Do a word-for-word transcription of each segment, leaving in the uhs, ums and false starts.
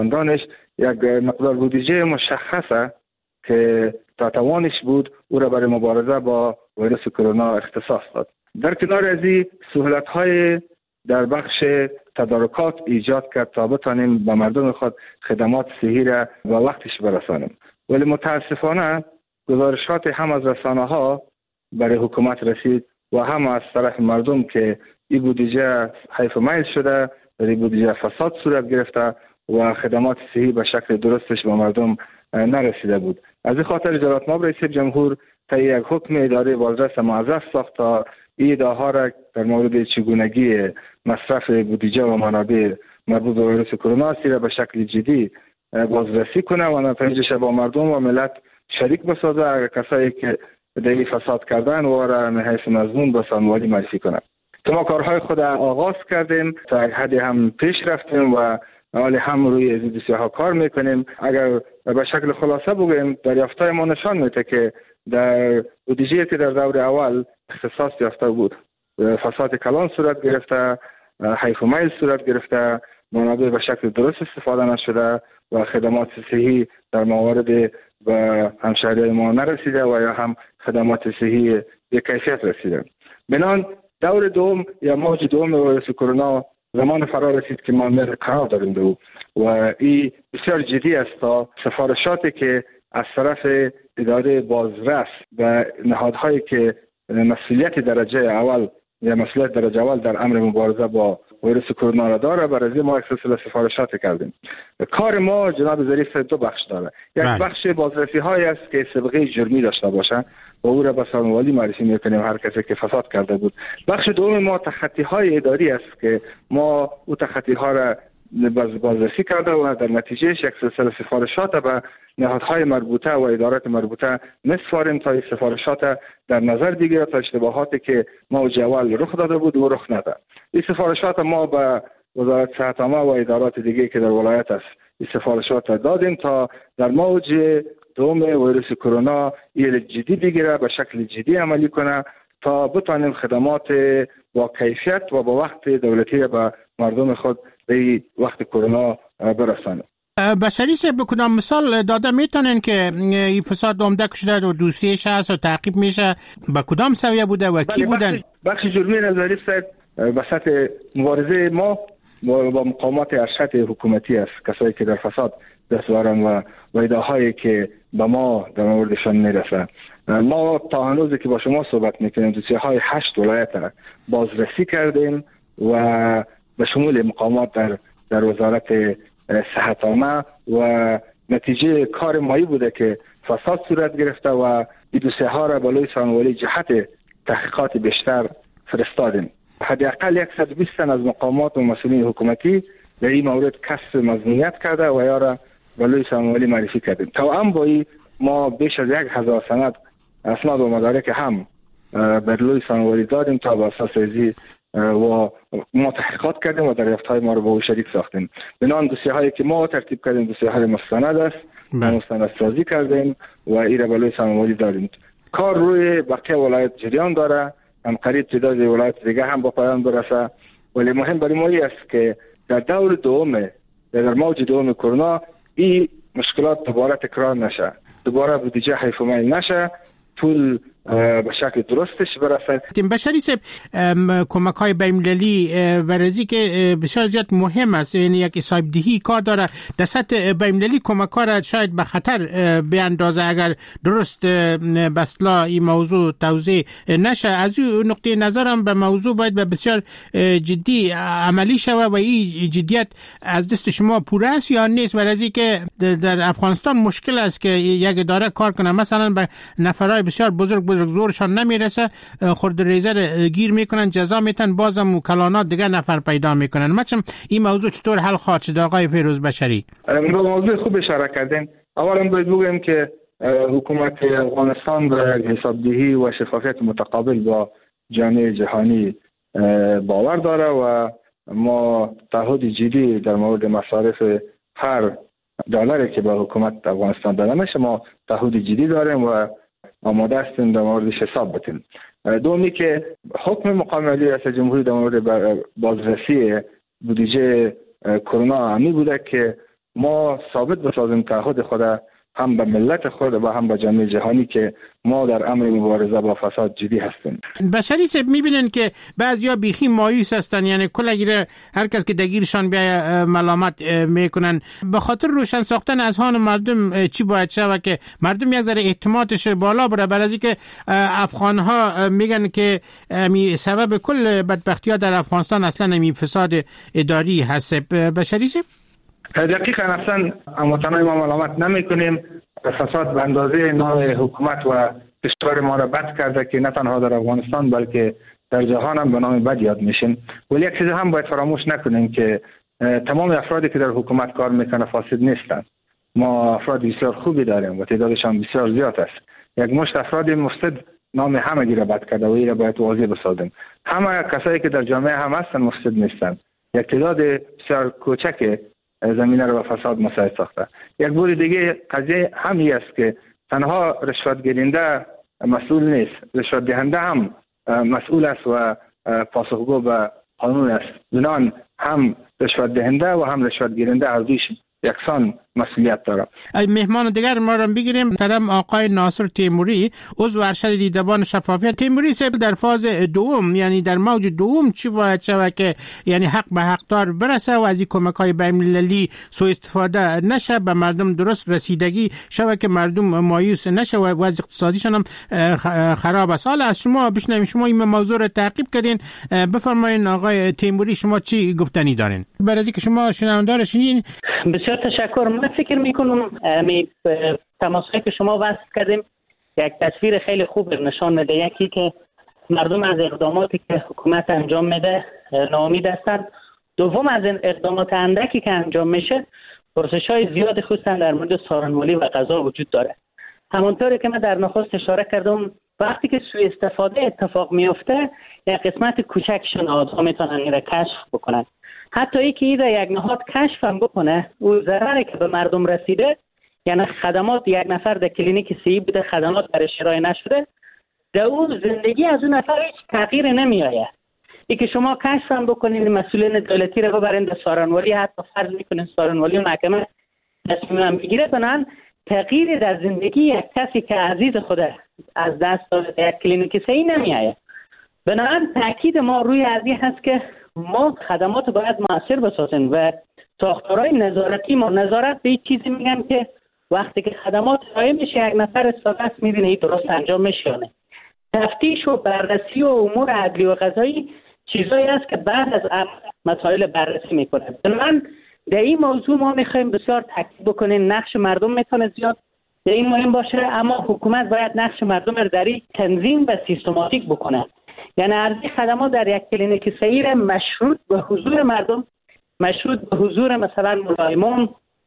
دانش یک مقدار بودجه مشخصه که تا توانش بود او را برای مبارزه با ویروس کرونا اختصاص داد. در کنار از این سهولت‌های در بخش تدارکات ایجاد کرد تا بتانیم به مردم خود خدمات صحی را به وقتش برسانیم. ولی متاسفانه گزارشات هم از رسانه‌ها برای حکومت رسید و هم از طرف مردم که این بودجه حیف میل شده، در این بودجه فساد صورت گرفته و خدمات صحی به شکل درستش به مردم نرسیده بود. از این خاطر جلالتمآب رئیس جمهور طی یک حکم اداره بازرس موظف ساخت تا این ادعاها را در مورد چگونگی مصرف بودجه و منابع مربوط به ویروس کرونا را به شکل جدی بازرسی کنه و نتایجش با مردم و ملت شریک بسازه. اگر کسایی که در فساد کردن و را نهایت مضمون به سامانوایی معرفی کنند. ما کارهای خود آغاز کردیم، تا یک حدی هم پیش رفتیم و حالی هم روی از دوسیه ها کار میکنیم. اگر به شکل خلاصه بگویم، دریافتای ما نشان میده که در بودجه‌ای که در دور اول اختصاص یافته بود فساد کلان صورت گرفته، حیف و میل صورت گرفته، منابع به شکل درست استفاده نشده و خدمات صحی در موارد به همشهریان ما نرسیده و یا هم خدمات صحی به کیفیت رسیده. بنان دور دوم یا موج دوم ویروس کرونا زمان فرا رسید که ما مر قرار داریم دو و این بسیار جدی است تا سفارشاتی که از طرف اداره بازرس و نهادهایی که مسئولیت درجه اول یا مسئولیت درجه اول در امر مبارزه با ویروس کرونا را داره، برای ما یک سلسله سفارشات کردیم. کار ما جناب ظریف دو بخش داره. یک بخش بازرسی های است که سابقه جرمی داشته باشه و او را به سامانوایی معرفی میکنیم هر کسی که فساد کرده بود. بخش دوم ما تخطی های اداری است که ما او تخطی ها را بازرسی کرده و در نتیجهش یک سلسله سفارشات به نهادهای مربوطه و ادارات مربوطه میسپاریم تا این سفارشات در نظر بگیرد تا اشتباهاتی که ما جوال رخ داده بود و رخ نده. این سفارشات ما به وزارت صحت عامه و ادارات دیگه که در ولایت است این سفارشات دادیم تا در موج دوم ویروس کرونا این جدی بگیره، به شکل جدی عملی کنه تا بتانیم خدمات با کیفیت و با وقت دولتی به مردم خود به وقت کرونا برسانیم. بشری صاحب به کدام مثال داده میتونین که این فساد عمده شده و دوسیش هست و تعقیب میشه به کدام سویه بوده و کی بودن؟ بخش, بخش جرمی نظری صاحب به سطح مبارزه ما با مقامات ارشد حکومتی است، کسایی که در فساد دست دارن و وعده‌هایی که به ما در موردشان میرسه. ما تا هنوزی که با شما صحبت میکنیم دوسیه های هشت ولایت بازرسی کردیم و به شمول مقامات در در وزارت صحت عامه و نتیجه کار مایی بوده که فساد صورت گرفته و این دوسیه ها را بالای سامانوایی جهت تحقیقات بیشتر فرستادیم. حداقل صد و بیست تن از مقامات و مسئولین حکومتی در این مورد کسب مظنونیت کرده و یا را بالای سامانوایی معرفی کردیم. توأم با این ما بیش از یک هزار سند اسناد و مدارک هم بالای سامانوایی دادیم تا به اساس ازی و ما تحقیقات کردیم و دریافت‌های ما رو با او شریک ساختیم. بنابراین دوسیه هایی که ما ترتیب کردیم دوسیه های مستند است، ما مستند سازی کردیم و این را بالای سامانوایی دادیم. کار روی بقیه ولایت جریان داره، هم قریب تعداد ولایت دیگه هم با پایان برسه، ولی مهم برای ما است که در دور دوم در موج دوم کرونا این مشکلات دوباره تکرار نشه، دوباره بودجه حیف و میل نشه، پول به شکل درستش برسه. تیم بشری صاحب کمک های بین‌المللی ورزی که بسیار زیاد مهم است، یعنی یک صاحب دهی کار داره در سطح بین‌المللی کمک ها را شاید به خطر بیاندازه اگر درست به اصطلاح این موضوع توضیح نشه. از این نقطه نظرم به موضوع باید به بسیار جدی عملی شود و این جدیت از دست شما پوره است یا نیست؟ ورزی که در افغانستان مشکل است که یک اداره کار کنه، مثلا به نفرای بسیار بزرگ بزرگ زورشان نمیرسه، خورد ریزه گیر میکنن، جزا میتن، بازم کلانات دیگه نفر پیدا میکنن. مثلا این موضوع چطور حل خواهد شد آقای فیروز بشری؟ به موضوع خوب اشاره کردین. اولا باید بگویم که حکومت افغانستان به حسابدهی و شفافیت متقابل با جامعه جهانی باور داره و ما تعهد جدی در مورد مصارف هر دلاری که به حکومت افغانستان داده میشه ما تعهد جدی داریم و آماده هستیم در موردش حساب بتیم. دومی که حکم مقام عالی ریاست جمهوری در مورد بازرسی بودجه کرونا عمی بوده که ما ثابت بسازیم تعهد خود هم به ملت خود و هم به جامعه جهانی که ما در امر مبارزه با فساد جدی هستیم. بشری صاحب میبینن که بعضیا بیخی مایوس هستن، یعنی کل اگر هر کس که دگیرشان بیا ملامت میکنن به خاطر روشن ساختن اذهان مردم. چی باید شود که مردم یک ذره اعتمادش بالا بره؟ برای از اینکه افغان ها میگن که می سبب کل بدبختی ها در افغانستان اصلا می فساد اداری هست. بشری صاحب دقیقاً اصلا اموطنای ما ملامت نمی کنیم. فساد به اندازه نام حکومت و کشور ما را بد کرده که نه تنها در افغانستان بلکه در جهان هم به نام بد یاد میشیم. ولی یک چیز هم باید فراموش نکنیم که تمام افرادی که در حکومت کار میکنه فاسد نیستند. ما افراد بسیار خوبی داریم و تعدادشان بسیار زیاد است. یک مشت افراد مفسد نام همگی را بد کرده و این را باید واضح بسازیم. همه کسایی که در جامعه هم هستن مفسد نیستند. یک تعداد بسیار کوچک زمینه رو به فساد مساعد ساخته. یک بار دیگه قضیه همی است که تنها رشوت گیرنده مسئول نیست، رشوت دهنده هم مسئول است و پاسخگو به قانون است. بنان هم رشوت دهنده و هم رشوت گیرنده از دویش یکسان مسئولیت داره. مهمان دیگر ما را بگیریم. محترم آقای ناصر تیموری، عضو ارشد دیدبان شفافیت. تیموری صاحب، در فاز دوم یعنی در موج دوم چی باید شود که یعنی حق به حقدار برسه و از این کمک‌های بین‌المللی سوء استفاده نشه، به مردم درست رسیدگی شود که مردم مایوس نشه و وضع اقتصادیشان هم خراب است؟ حالا از شما بشنویم. شما این موضوع را تعقیب کردین، بفرمایید آقای تیموری شما چی گفتنی دارین؟ برای اینکه شما شنونده شنین. بسیار تشکر. من فکر میکنم می تماسایی که شما وصل کردیم یک تصویر خیلی خوب نشان میده. یکی که مردم از اقداماتی که حکومت انجام میده ناامید هستند. دوم از این اقدامات اندکی که انجام میشه پرسش‌های زیاد خصوصا در مورد سارنوالی و قضا وجود داره. همونطوری که من در نخست اشاره کردم وقتی که سوء استفاده اتفاق میفته یک قسمت کوچکشون آدم میتونن این را کشف بکنن. حتی ای که این یک نهاد کشف هم بکنه او ضرری که به مردم رسیده، یعنی خدمات یک نفر در کلینیک سی بوده خدمات برای ارائه نشده، در اون زندگی از اون نفر هیچ تغییر نمی آید. ای که شما کشف هم بکنید مسئولین دولتی رو ببرند سارنوالی، حتی فرض میکنین سارنوالی و محکمه تصمیم هم بگیره، بنان تغییر در زندگی یک کسی که عزیز خوده از دست داده در یک کلینیک سی نمی آید. بنابراین تاکید ما روی ازی هست که ما خدمات باید مؤثر بسازیم و ساختارهای نظارتی ما نظارت به این چیزی میگن که وقتی که خدمات ارائه میشه یک نفر استفاده است میبینه این درست انجام میشه یا نه. تفتیش و بررسی و امور عدلی و قضایی چیزایی است که بعد از مسائل بررسی میکنه. من در این موضوع ما میخوایم بسیار تاکید بکنیم نقش مردم میتونه زیاد در این مهم باشه، اما حکومت باید نقش مردم رو در این تنظیم و سیستماتیک بکنه. یعنی عرضی خدمات در یک کلینیک سیر مشروط به حضور مردم، مشروط به حضور مثلا ملایمون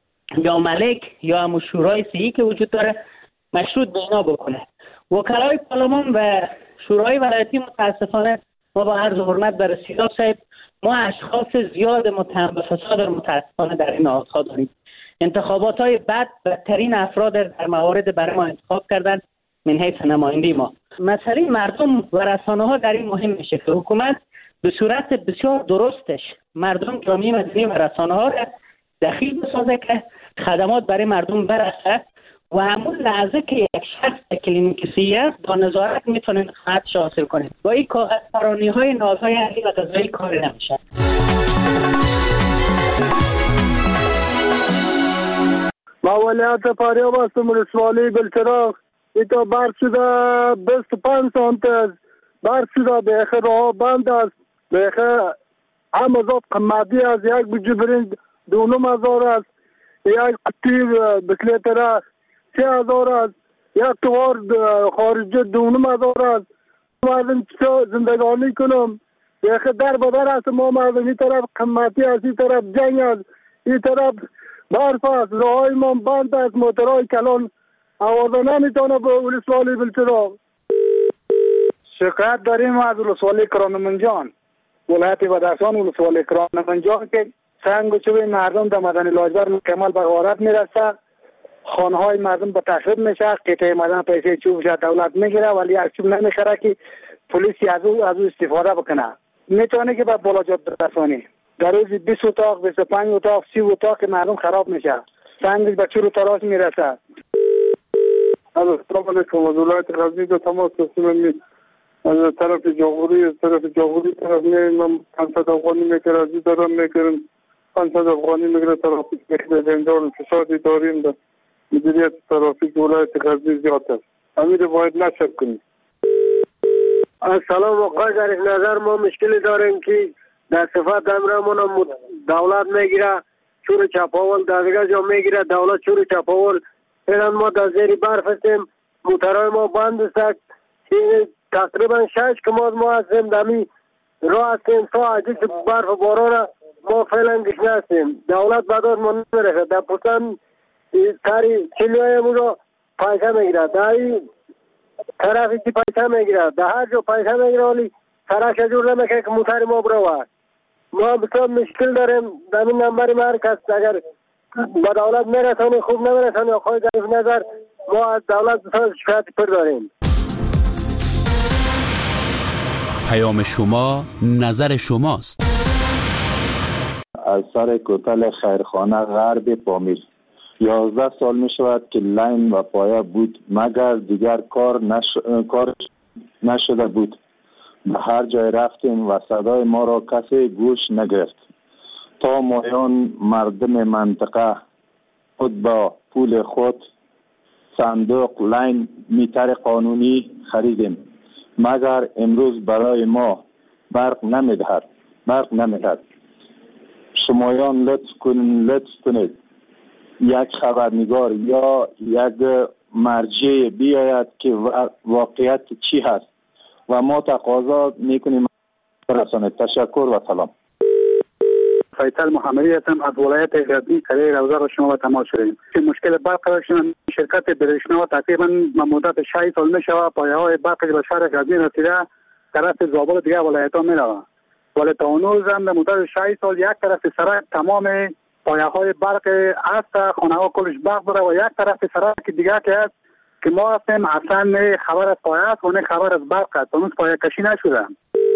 یا ملک یا هم شورای صحی که وجود داره مشروط به اینا بکنه. وکلای پارلمان و شورای ولایتی متاسفانه ما با عرض حرمت به رسیدات صاحب ما اشخاص زیاد متهم به فساد متاسفانه در این نهادها داریم. انتخابات های بد بدترین افراد در موارد برای ما انتخاب کردن من حیث نمایندگی ما. مسئله مردم و رسانه ها در این مهم میشه که حکومت به صورت بسیار درستش مردم، جامعه مدنی و رسانه ها را دخیل بسازه که خدمات برای مردم برسه و همون لحظه که یک شخص کلینیک سی است با نظارت میتونن خدماتش حاصل کنه. با این کاغذپرانی های نازهای علی و قضایی کار نمیشه. ما ولیعت فاریاب هستم، ولسوالی بلچراغ. ایتا برف شده بیست و پنج سانت است. برف شده بیخه راه بند است. بیخه هم ازاد قمدی است. یک بجو برنج دونم هزار است. یک قطی بکلیتره سی هزار است. یک توار خارجی دونم هزار است. مردم چطور زندگانی کنم؟ بیخه در بدر است. ما مردم این طرف قمدی است، این طرف جنگ است، این طرف برف است. راه های ما بند است. موترهای کلان آوازه نمیتونه به ولسوالی بلچراغ. شکایت داریم از ولسوالی کرانمنجان، ولایت بدخشان، ولسوالی کرانمنجان که سنگ و چوب مردم در مدنی لاجبر کمال به غارت میرسه، خانه های مردم به تخریب میشه، قطعه مدن پیسه چوبش دولت میگیره ولی یک چوب نمیخره که پلیسی از او از او استفاده بکنه. میتونه که به بالاجات برسانی. در روز بیست اتاق، بیست و پنج اتاق، سی اتاق مردم خراب میشه. سنگش به چور و تراس میرسه. السلام علیکم. از ولایت غزنی به تماس رسیدم. از طرف جمهوری از طرف جمهوری طرف میایم. پانصد افغانی میگیره، از دارم میگیرم پانصد افغانی میگیره. ترافیک میگیره. جنجال فسادی داریم. در مدیریت ترافیک ولایت غزنی زیاد است. امیر باید نشک کنیم. سلام آقای، در نظر ما مشکلی داریم که در صفت امرمون دولت میگیره چور چپاول، در دیگه جا میگیره دولت چور چپاول. فعلا ما در زیر برف هستیم، موترهای ما بند است. تقریبا شش کماد ما هستیم دمی راه هستیم. تا عجیز برف و باران ما فعلا گشنه هستیم. دولت بداد ما نمیرسه. در پوستان تاری چلیهای مورا پیسه میگیره، در این طرفی که پیسه میگیره، در هر جا پیسه میگیره، ولی طرف شجور نمیکنه که موتر ما برو. ما بسیار مشکل داریم. در این نمبر مرکز اگر با دولت میرسانی خوب نمیرسانی آقای ظریف نظر، ما از دولت بسیار شکایت پر داریم. پیام شما نظر شماست. از سر کوتل خیرخانه غرب پامیر یازده سال می شود که لین و پایه بود مگر دیگر کار, نش... کار نشده بود. به هر جای رفتیم و صدای ما را کسی گوش نگرفت. تا مایان مردم منطقه خود با پول خود صندوق لین میتر قانونی خریدیم، مگر امروز برای ما برق نمیدهد برق نمیدهد. شمایان لطف کنید لطف کنید یک خبرنگار یا یک مرجع بیاید که واقعیت چی هست و ما تقاضا میکنیم برسانید. تشکر و سلام. فیصل محمدی هستم از ولایت غزنی. کلی روزه را شما با تماس شدیم که مشکل برق داشتیم. شرکت برشنا تقریبا مدت شش سال می شود پایه های برق به شهر غزنی رسیده، طرف زابل دیگه ولایت ها می رود، ولی تا هنوز هم مدت شش سال یک طرف سرک تمام پایه های برق است، خانه ها کلش برق داره و یک طرف سرک دیگه که است که ما هستیم اصلا نه خبر از پایه است و نه خبر از برق است. هنوز پایه کشی نشده.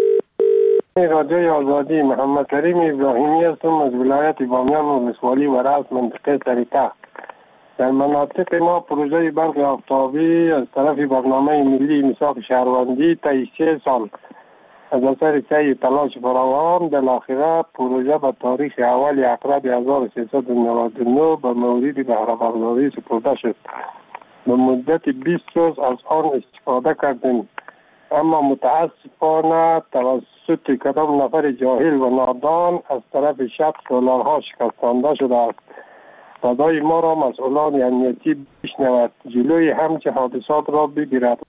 رادیوی آزادی، محمد کریم ابراهیمی هستم از ولایت بامیان و ولسوالی ورس منطقه طریقه. در مناطق ما پروژه برق آفتابی از طرف برنامه ملی میثاق شهروندی تا سه سال از اثر سعی تلاش فراوان بالاخره پروژه به تاریخ اول اکرد هزار و سیصد و نود و نه به مورد بهره برداری سپرده شد. به مدت بیست روز از آن استفاده کردیم، اما متاسفانه توسط کدام نفر جاهل و نادان از طرف شب سولارها شکستانده شده است. صدای ما را مسئولان امنیتی بشنود، جلوی همچه حادثات را بگیرد.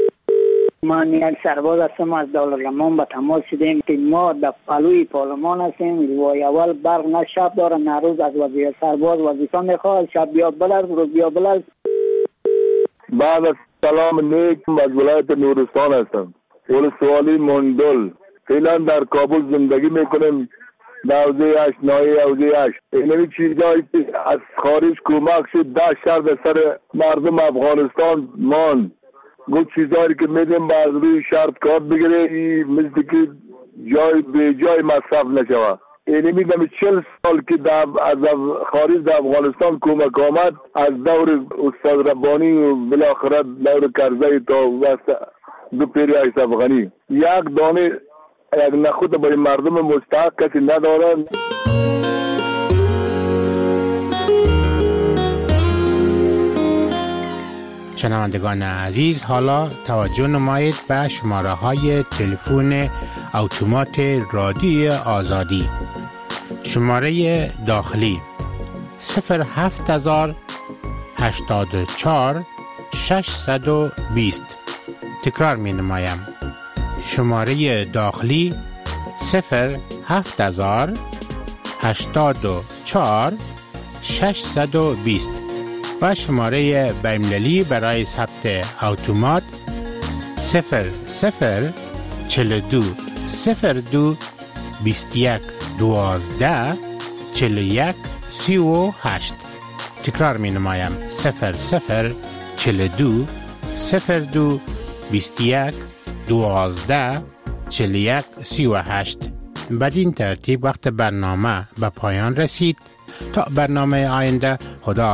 من یک سرباز هستم از دولت‌الرحمن به تماس شدیم که ما در پلوی پارلمان هستیم و اول برق نه شب داره نه روز. از وزیر سرباز وظیفه میخواد شب بیا بلد روز بیا بلد. بعد از سلام نیک از ولایت نورستان هستم، ولسوالی مندل. فعلا در کابل زندگی میکنیم، در حوزه هشت نایه حوزه هشت. اینمی چیزایی که از خارج کمک شد ده شهر در سر مردم افغانستان مان گفت چیزایی که میدیم باز روی شرط کارت بگیره مثل که جای به جای مصرف نشوه. اینمی دمی چل سال که از خارج در افغانستان کمک آمد از دور استاد ربانی و بالاخره دور کرزی تا وسط دو پیری اشرف غنی یک دانه یک نخود برای مردم مستحق کسی ندارن. شنوندگان عزیز، حالا توجه نمایید به شماره های تلفن اتومات رادیو آزادی. شماره داخلی صفر هفت هزار هشتاد و چهار ششصد و بیست. تکرار می نمایم. شماره داخلی صفر هفت هزار هشتاد و چهار ششصد و بیست و شماره بین‌المللی برای ثبت اتومات صفر صفر چهل و دو صفر دو بیست و یک دوازده چهل و یک سی و هشت. تکرار می نمایم. صفر صفر چهل و دو صفر دو بیست و یک دوازده چهل و یک سی و هشت. بدین ترتیب وقت برنامه به پایان رسید. تا برنامه آینده، خدا